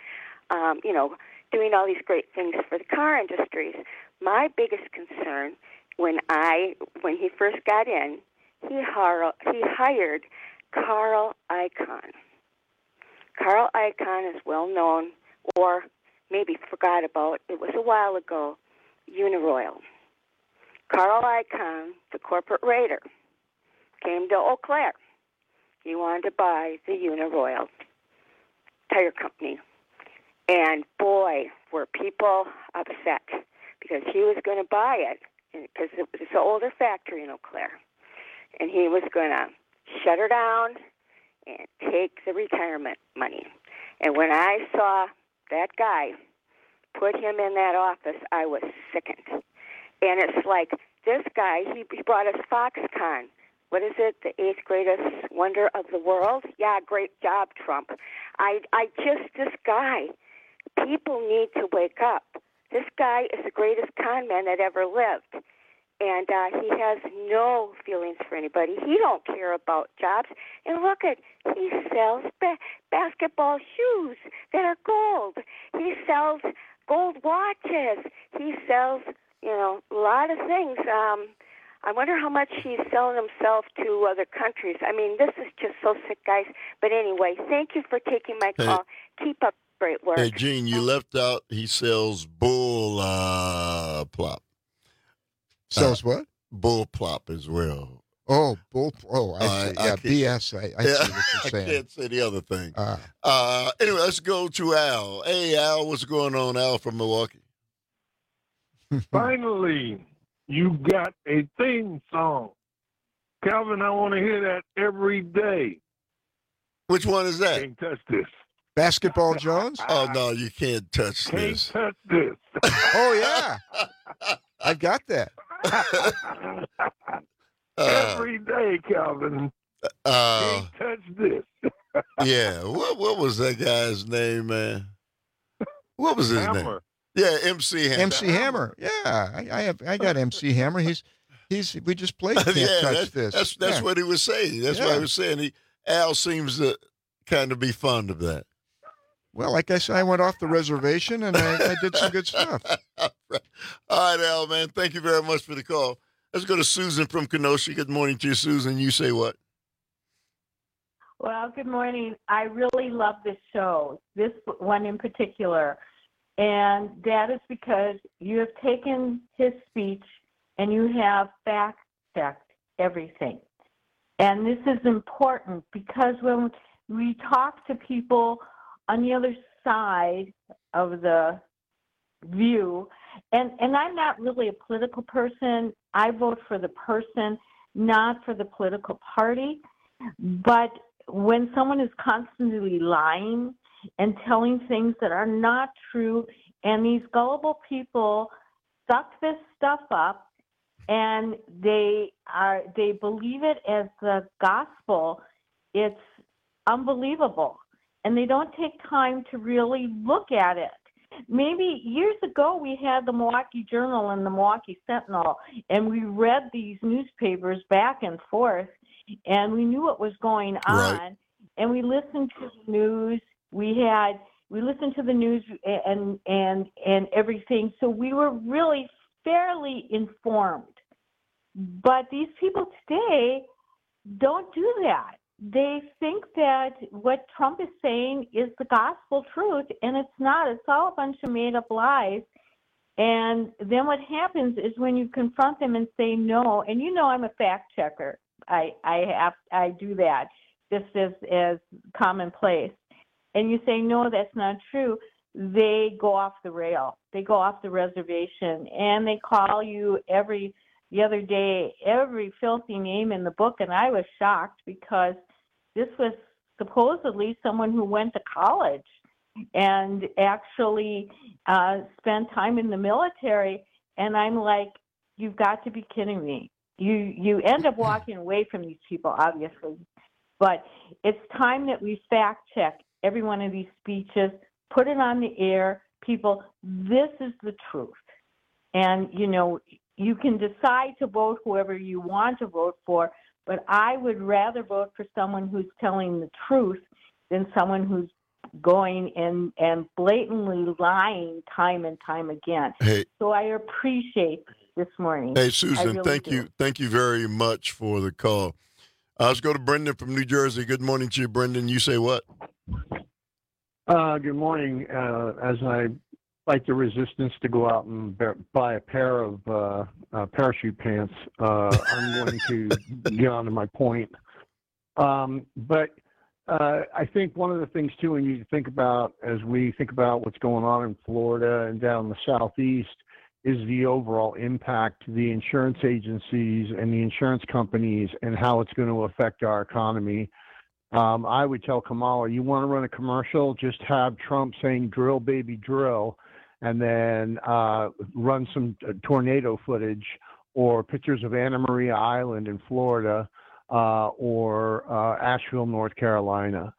doing all these great things for the car industries. My biggest concern when he first got in, he hired Carl Icahn. Carl Icahn is well known, or maybe forgot about, it was a while ago, Uniroyal. Carl Icahn, the corporate raider, came to Eau Claire. He wanted to buy the Uniroyal tire company. And boy, were people upset because he was going to buy it because it was an older factory in Eau Claire. And he was going to shut her down and take the retirement money. And when I saw that guy put him in that office, I was sickened. And it's like this guy, he brought us Foxconn. What is it? The 8th greatest wonder of the world? Yeah, great job, Trump. This guy, people need to wake up. This guy is the greatest con man that ever lived. And he has no feelings for anybody. He don't care about jobs. And look he sells basketball shoes that are gold. He sells gold watches. He sells, a lot of things. I wonder how much he's selling himself to other countries. I mean, this is just so sick, guys. But anyway, thank you for taking my call. Keep up great work. Hey, Gene, you left out he sells bull plop. Sells what? Bull plop as well. Oh, bull. Oh, I see. Yeah, BS. I see what you're saying. I can't say the other thing. Anyway, let's go to Al. Hey, Al, what's going on? Al from Milwaukee. Finally, you got a theme song. Calvin, I want to hear that every day. Which one is that? Can't touch this. Basketball Jones? Oh, no, you can't touch this. Can't touch this. Oh, yeah. I've got that. Every day, Calvin. Can't touch this. Yeah. What was that guy's name, man? What was his name? Yeah, MC Hammer. MC Hammer. Yeah, I got MC Hammer. He's. We just played Can't Touch This. That's what he was saying. That's what I was saying. Al seems to kind of be fond of that. Well, like I said, I went off the reservation and I did some good stuff. All right, Al, man. Thank you very much for the call. Let's go to Susan from Kenosha. Good morning to you, Susan. You say what? Well, good morning. I really love this show, this one in particular. And that is because you have taken his speech and you have fact-checked everything. And this is important because when we talk to people on the other side of the view, and I'm not really a political person. I vote for the person, not for the political party. But when someone is constantly lying and telling things that are not true, and these gullible people suck this stuff up, and they believe it as the gospel, it's unbelievable. And they don't take time to really look at it. maybe years ago we had the Milwaukee Journal and the Milwaukee Sentinel, and we read these newspapers back and forth, and we knew what was going on, and we listened to the news. We listened to the news and everything, so we were really fairly informed. But these people today don't do that. They think that what Trump is saying is the gospel truth, and it's not. It's all a bunch of made-up lies. And then what happens is when you confront them and say no, and you know I'm a fact checker. I do that just as commonplace. And you say no, that's not true. They go off the rail. They go off the reservation, and they call you the other day every filthy name in the book, and I was shocked because this was supposedly someone who went to college and actually spent time in the military, and I'm like, you've got to be kidding me. You end up walking away from these people, obviously, but it's time that we fact check every one of these speeches, put it on the air. People, this is the truth. And, you know, you can decide to vote whoever you want to vote for, but I would rather vote for someone who's telling the truth than someone who's going and blatantly lying time and time again. Hey, so I appreciate this morning. Hey, Susan, really thank do. you. Thank you very much for the call. Let's go to Brendan from New Jersey. Good morning to you, Brendan. You say what? Good morning. As I like the resistance to go out and buy a pair of parachute pants, I'm going to get on to my point. But I think one of the things, too, when you think about, as we think about what's going on in Florida and down in the Southeast, is the overall impact to the insurance agencies and the insurance companies and how it's going to affect our economy. I would tell Kamala, you want to run a commercial, just have Trump saying, drill, baby, drill, and then run some tornado footage or pictures of Anna Maria Island in Florida or Asheville, North Carolina.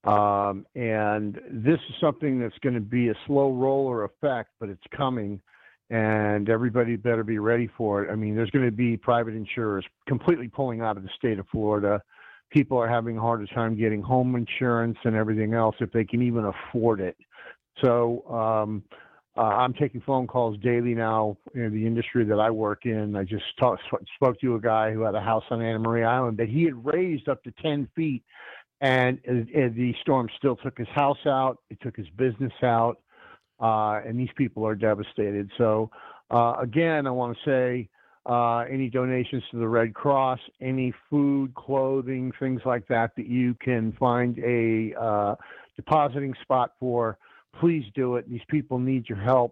And this is something that's going to be a slow roller effect, but it's coming, and everybody better be ready for it. I mean, there's going to be private insurers completely pulling out of the state of Florida. People are having a harder time getting home insurance and everything else if they can even afford it. So I'm taking phone calls daily now in the industry that I work in. I just spoke to a guy who had a house on Anna Maria Island that he had raised up to 10 feet, and the storm still took his house out. It took his business out, and these people are devastated. So, again, I want to say, any donations to the Red Cross, any food, clothing, things like that you can find a depositing spot for, please do it. These people need your help,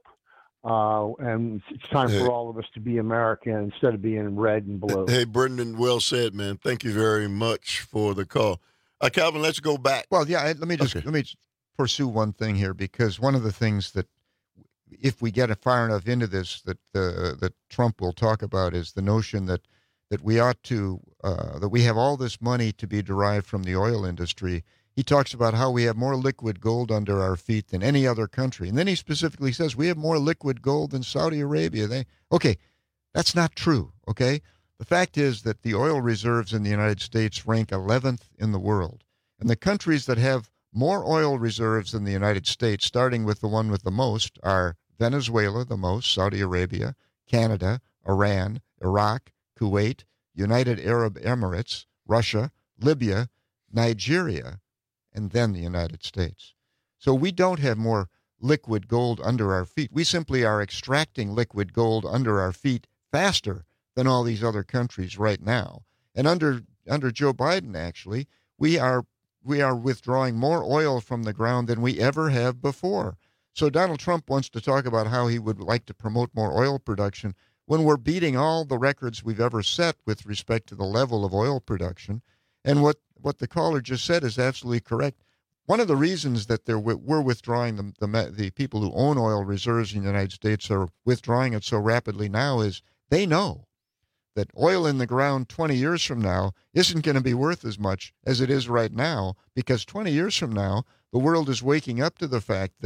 and it's time for all of us to be American instead of being red and blue. Hey, Brendan, well said, man. Thank you very much for the call. Calvin, let's go back. Well, yeah, let me pursue one thing here, because one of the things that, if we get far enough into this, that Trump will talk about is the notion that we ought to that we have all this money to be derived from the oil industry. He talks about how we have more liquid gold under our feet than any other country, and then he specifically says we have more liquid gold than Saudi Arabia. Okay, that's not true. Okay, the fact is that the oil reserves in the United States rank 11th in the world, and the countries that have more oil reserves than the United States, starting with the one with the most, are Venezuela, the most, Saudi Arabia, Canada, Iran, Iraq, Kuwait, United Arab Emirates, Russia, Libya, Nigeria, and then the United States. So we don't have more liquid gold under our feet. We simply are extracting liquid gold under our feet faster than all these other countries right now. And under Joe Biden, actually, we are withdrawing more oil from the ground than we ever have before. So Donald Trump wants to talk about how he would like to promote more oil production when we're beating all the records we've ever set with respect to the level of oil production. And what the caller just said is absolutely correct. One of the reasons that we're withdrawing the people who own oil reserves in the United States are withdrawing it so rapidly now is they know that oil in the ground 20 years from now isn't going to be worth as much as it is right now, because 20 years from now, the world is waking up to the fact that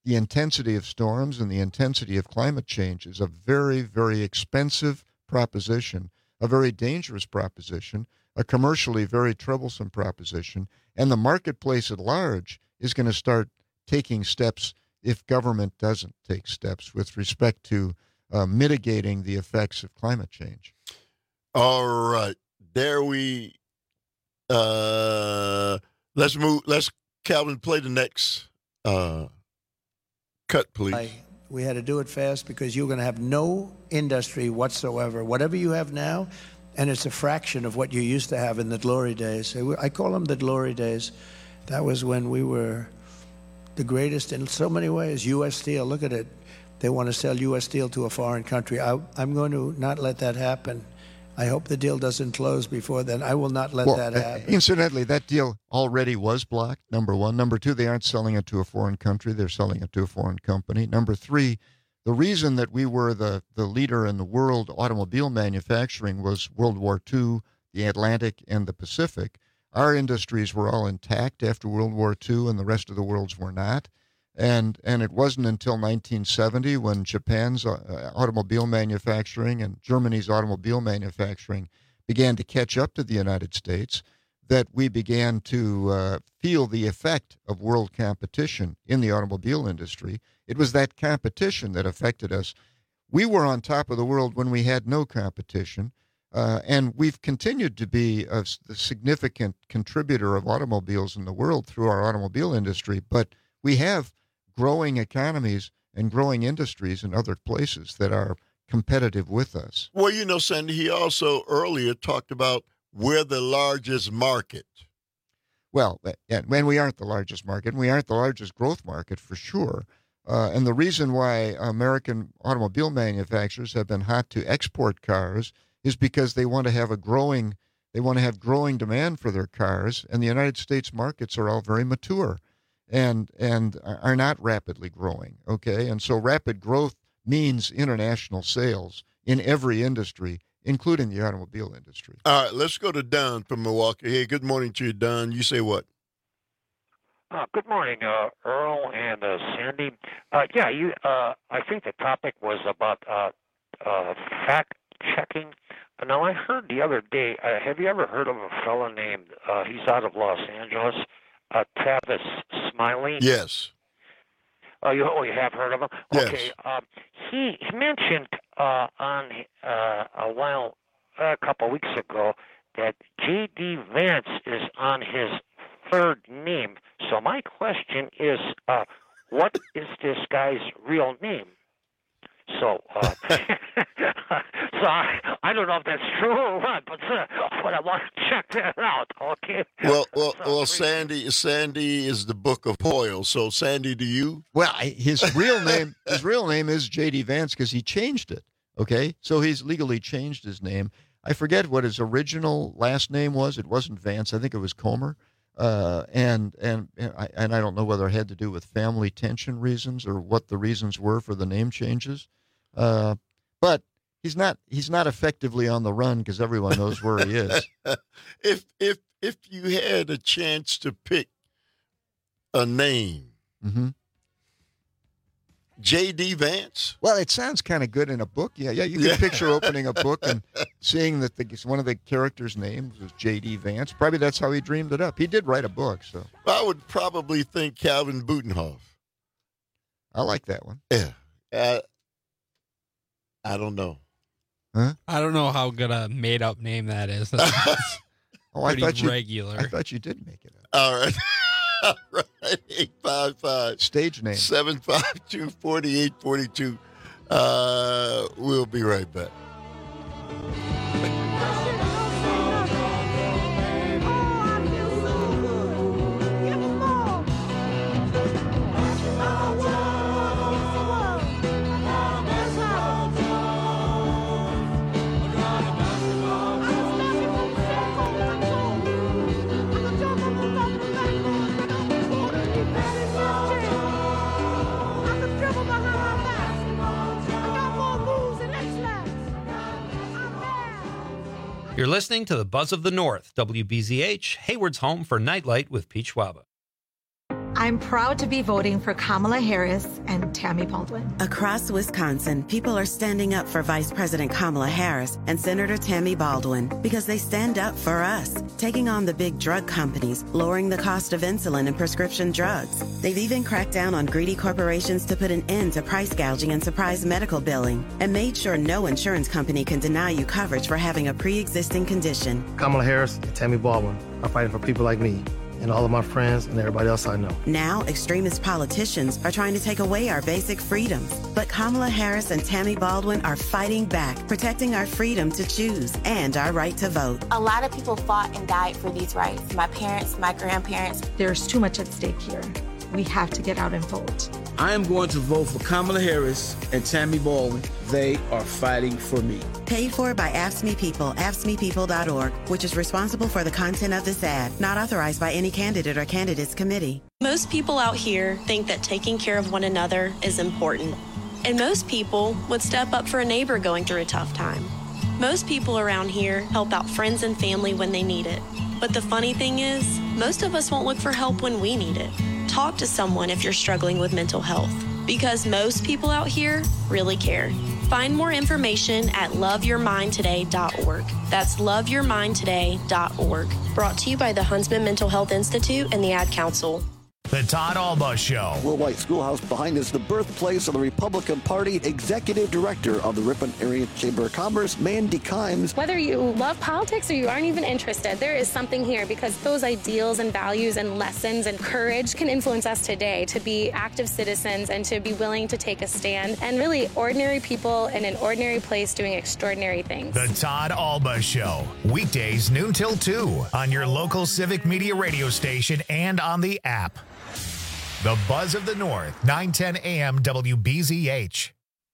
the intensity of storms and the intensity of climate change is a very, very expensive proposition, a very dangerous proposition, a commercially very troublesome proposition, and the marketplace at large is going to start taking steps if government doesn't take steps with respect to mitigating the effects of climate change. All right. There we let's move. Let's, Calvin, play the next cut, please. We had to do it fast because you're going to have no industry whatsoever. Whatever you have now, and it's a fraction of what you used to have in the glory days. I call them the glory days. That was when we were the greatest in so many ways. U.S. Steel, look at it. They want to sell U.S. Steel to a foreign country. I'm going to not let that happen. I hope the deal doesn't close before then. I will not let that happen. Incidentally, that deal already was blocked, number one. Number two, they aren't selling it to a foreign country. They're selling it to a foreign company. Number three, the reason that we were the leader in the world automobile manufacturing was World War II, the Atlantic, and the Pacific. Our industries were all intact after World War II, and the rest of the world's were not. And it wasn't until 1970 when Japan's automobile manufacturing and Germany's automobile manufacturing began to catch up to the United States that we began to feel the effect of world competition in the automobile industry. It was that competition that affected us. We were on top of the world when we had no competition, and we've continued to be a significant contributor of automobiles in the world through our automobile industry, but we have growing economies and growing industries in other places that are competitive with us. Well, you know, Sandy, he also earlier talked about we're the largest market. Well, and we aren't the largest market, and we aren't the largest growth market for sure. And the reason why American automobile manufacturers have been hot to export cars is because they want to have growing demand for their cars, and the United States markets are all very mature and are not rapidly growing, okay? And so rapid growth means international sales in every industry, including the automobile industry. All right, let's go to Don from Milwaukee. Hey, good morning to you, Don. You say what? Good morning, Earl and Sandy. I think the topic was about fact-checking. Now, I heard the other day, have you ever heard of a fellow named, he's out of Los Angeles, Travis Smiley? Yes. You have heard of him? Yes. Okay. He mentioned on a couple of weeks ago that J.D. Vance is on his third name. So my question is, what is this guy's real name? So, I don't know if that's true or what, but I want to check that out. Okay. Well, Sandy is the Book of Hoyle. So, Sandy, do you? Well, his real name is J.D. Vance because he changed it. Okay, so he's legally changed his name. I forget what his original last name was. It wasn't Vance. I think it was Comer. And I don't know whether it had to do with family tension reasons or what the reasons were for the name changes. But he's not effectively on the run because everyone knows where he is. If you had a chance to pick a name, J.D. Vance? Well, it sounds kind of good in a book. Yeah, you can picture opening a book and seeing that one of the characters' names was J.D. Vance. Probably that's how he dreamed it up. He did write a book, so. I would probably think Calvin Butenhoff. I like that one. Yeah. I don't know. Huh? I don't know how good a made-up name that is. That's pretty regular. I thought you did make it up. All right. All right, 855 stage name 752-4842. We'll be right back. You're listening to the Buzz of the North, WBZH, Hayward's home for Nightlight with Pete Schwaba. I'm proud to be voting for Kamala Harris and Tammy Baldwin. Across Wisconsin, people are standing up for Vice President Kamala Harris and Senator Tammy Baldwin because they stand up for us, taking on the big drug companies, lowering the cost of insulin and prescription drugs. They've even cracked down on greedy corporations to put an end to price gouging and surprise medical billing, and made sure no insurance company can deny you coverage for having a pre-existing condition. Kamala Harris and Tammy Baldwin are fighting for people like me and all of my friends and everybody else I know. Now, extremist politicians are trying to take away our basic freedoms. But Kamala Harris and Tammy Baldwin are fighting back, protecting our freedom to choose and our right to vote. A lot of people fought and died for these rights. My parents, my grandparents. There's too much at stake here. We have to get out and vote. I am going to vote for Kamala Harris and Tammy Baldwin. They are fighting for me. Paid for by AFSCME People, AFSCMEPeople.org, which is responsible for the content of this ad, not authorized by any candidate or candidates committee. Most people out here think that taking care of one another is important. And most people would step up for a neighbor going through a tough time. Most people around here help out friends and family when they need it. But the funny thing is, most of us won't look for help when we need it. Talk to someone if you're struggling with mental health, because most people out here really care. Find more information at loveyourmindtoday.org. That's loveyourmindtoday.org. Brought to you by the Huntsman Mental Health Institute and the Ad Council. The Todd Alba Show. Will White Schoolhouse behind us, the birthplace of the Republican Party, Executive Director of the Ripon Area Chamber of Commerce, Mandy Kimes. Whether you love politics or you aren't even interested, there is something here because those ideals and values and lessons and courage can influence us today to be active citizens and to be willing to take a stand and really ordinary people in an ordinary place doing extraordinary things. The Todd Alba Show. Weekdays noon till 2 on your local Civic Media radio station and on the app. The Buzz of the North, 910 AM WBZH.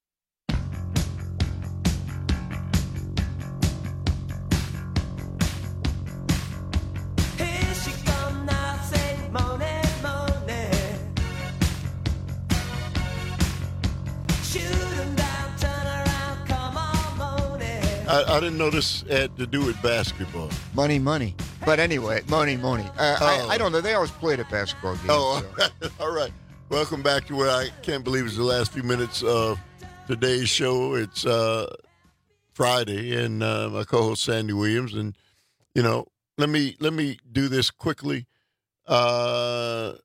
I didn't know this had to do with basketball. Money. But anyway, money. I don't know. They always played at basketball games. Oh, so. All right. Welcome back to what I can't believe is the last few minutes of today's show. It's Friday, and my co-host Sandy Williams. And, let me do this quickly. What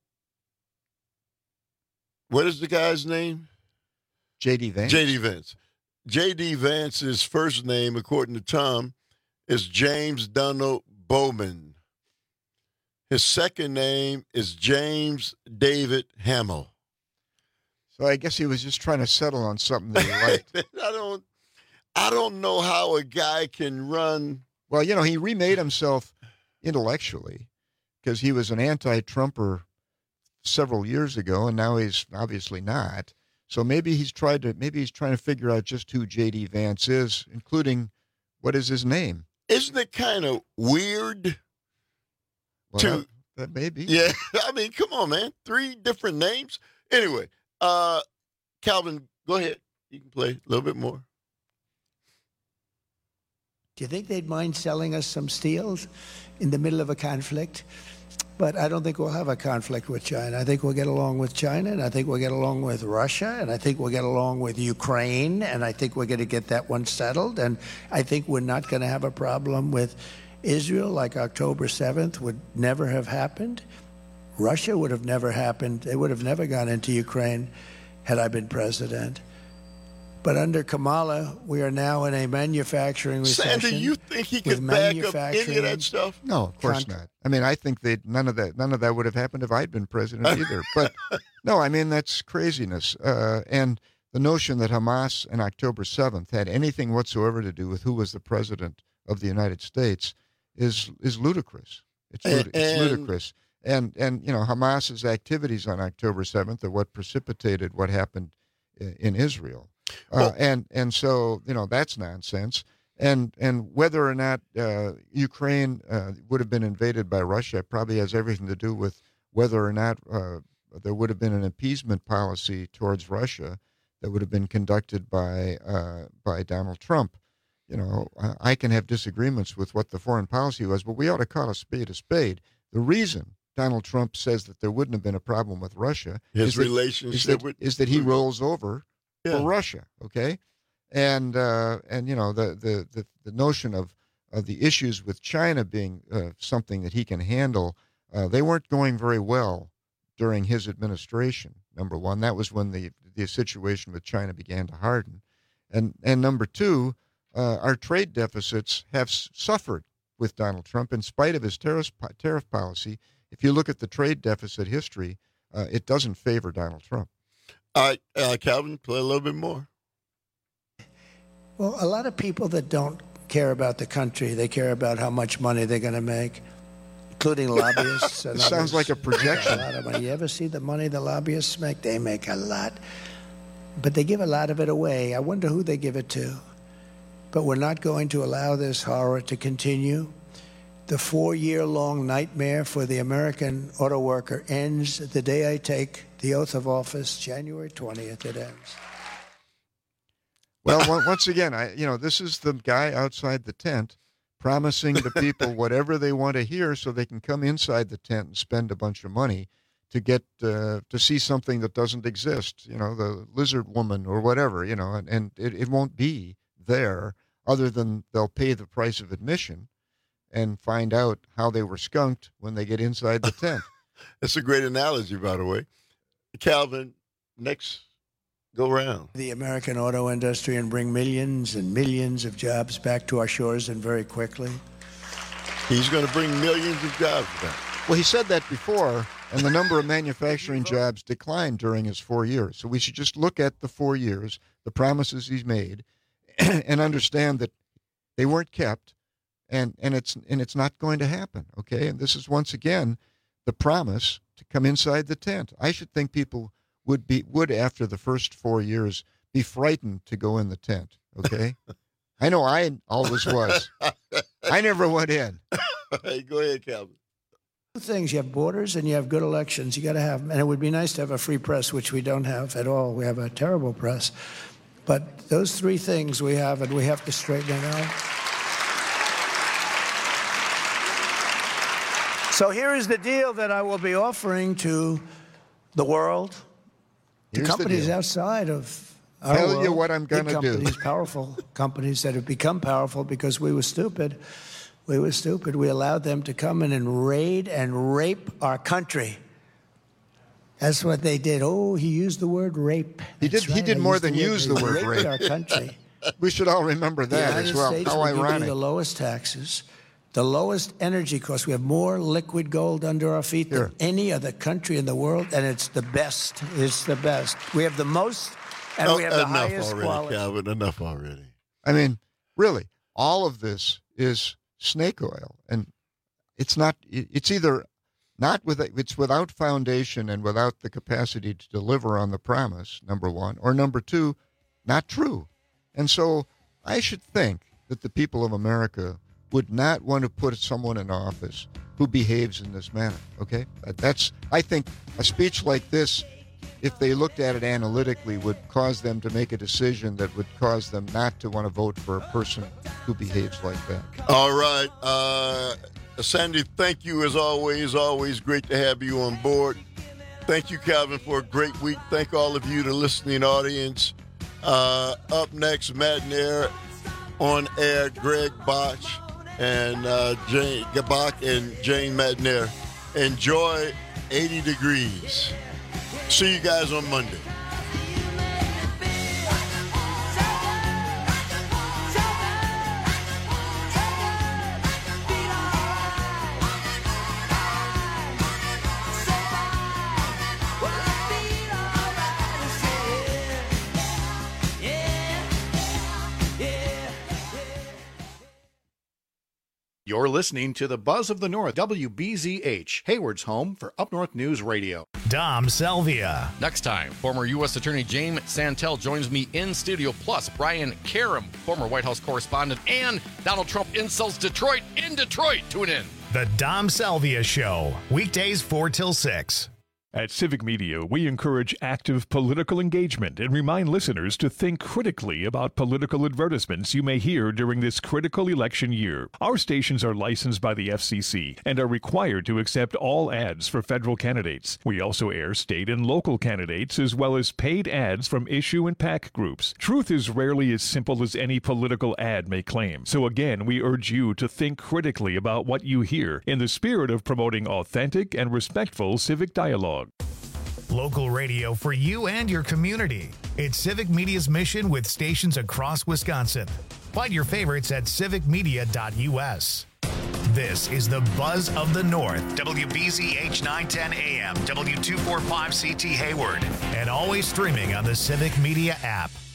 is the guy's name? J.D. Vance. J.D. Vance. J.D. Vance's first name, according to Tom, is James Donald Bowman. His second name is James David Hamill. So I guess he was just trying to settle on something that he liked. I don't know how a guy can run. Well, he remade himself intellectually because he was an anti-Trumper several years ago, and now he's obviously not. So maybe he's trying to figure out just who J.D. Vance is, including what is his name. Isn't it kind of weird? Well, that may be. Yeah, I mean, come on, man. 3 different names. Anyway, Calvin, go ahead. You can play a little bit more. Do you think they'd mind selling us some steel in the middle of a conflict? But I don't think we'll have a conflict with China. I think we'll get along with China, and I think we'll get along with Russia, and I think we'll get along with Ukraine, and I think we're going to get that one settled. And I think we're not going to have a problem with Israel, like October 7th would never have happened. Russia would have never happened. They would have never gone into Ukraine had I been president. But under Kamala, we are now in a manufacturing recession. Sandy, you think he could back up any of that stuff? No, of course not. I mean, I think none of that would have happened if I'd been president either. But no, I mean, that's craziness. And the notion that Hamas and October 7th had anything whatsoever to do with who was the president of the United States is ludicrous. It's ludicrous. And Hamas's activities on October 7th are what precipitated what happened in Israel. And so, that's nonsense. And whether or not Ukraine would have been invaded by Russia probably has everything to do with whether or not there would have been an appeasement policy towards Russia that would have been conducted by Donald Trump. I can have disagreements with what the foreign policy was, but we ought to call a spade a spade. The reason Donald Trump says that there wouldn't have been a problem with Russia. His relationship is that he rolls over for Russia, okay? And you know, the notion of the issues with China being something that he can handle, they weren't going very well during his administration, number one. That was when the situation with China began to harden. And number two, our trade deficits have suffered with Donald Trump in spite of his tariff policy. If you look at the trade deficit history, it doesn't favor Donald Trump. All right, Calvin, play a little bit more. Well, a lot of people that don't care about the country, they care about how much money they're going to make, including lobbyists. It sounds like a projection. A lot of money. You ever see the money the lobbyists make? They make a lot, but they give a lot of it away. I wonder who they give it to. But we're not going to allow this horror to continue. The 4-year-long nightmare for the American auto worker ends the day I take the oath of office, January 20th. It ends. Well, once again, this is the guy outside the tent promising the people whatever they want to hear so they can come inside the tent and spend a bunch of money to get to see something that doesn't exist, the lizard woman or whatever, and it won't be there other than they'll pay the price of admission and find out how they were skunked when they get inside the tent. That's a great analogy, by the way. Calvin, next go round. The American auto industry and bring millions and millions of jobs back to our shores and very quickly. He's going to bring millions of jobs back. Well, he said that before, and the number of manufacturing jobs declined during his 4 years. So we should just look at the 4 years, the promises he's made, and understand that they weren't kept, and it's not going to happen, okay? And this is, once again, the promise to come inside the tent. I should think people would after the first 4 years be frightened to go in the tent, okay? I know I always was. I never went in. Hey, go ahead, Calvin. Two things. You have borders and you have good elections. You got to have them. And it would be nice to have a free press, which we don't have at all. We have a terrible press. But those three things we have, and we have to straighten it out. So here is the deal that I will be offering to the world, to companies outside of our world. Tell you what I'm going to do. Companies, powerful companies that have become powerful because we were stupid. We were stupid. We allowed them to come in and raid and rape our country. That's what they did. Oh, he used the word rape. He did more than use the word rape. Our country. We should all remember that as well. States How ironic. The lowest taxes, the lowest energy costs. We have more liquid gold under our feet than any other country in the world, and it's the best. It's the best. We have the most, and we have the highest quality. Calvin, enough already. I mean, really, all of this is snake oil, and it's not. It's either not with. It's without foundation and without the capacity to deliver on the promise. Number one, or number two, not true. And so, I should think that the people of America would not want to put someone in office who behaves in this manner. Okay, I think a speech like this, if they looked at it analytically, would cause them to make a decision that would cause them not to want to vote for a person who behaves like that. All right. Sandy, thank you as always. Always great to have you on board. Thank you, Calvin, for a great week. Thank all of you, the listening audience. Up next, Matt Nair, on air, Greg Botch and Jane Gabach and Jane Madnair. Enjoy 80 degrees. See you guys on Monday. You're listening to the Buzz of the North, WBZH, Hayward's home for Up North News Radio. Dom Selvia. Next time, former U.S. Attorney James Santel joins me in studio, plus Brian Karam, former White House correspondent, and Donald Trump insults Detroit in Detroit. Tune in. The Dom Selvia Show, weekdays 4 till 6. At Civic Media, we encourage active political engagement and remind listeners to think critically about political advertisements you may hear during this critical election year. Our stations are licensed by the FCC and are required to accept all ads for federal candidates. We also air state and local candidates as well as paid ads from issue and PAC groups. Truth is rarely as simple as any political ad may claim. So again, we urge you to think critically about what you hear in the spirit of promoting authentic and respectful civic dialogue. Local radio for you and your community. It's Civic Media's mission with stations across Wisconsin. Find your favorites at civicmedia.us. This is the Buzz of the North, WBZH 910 AM, W245CT Hayward, and always streaming on the Civic Media app.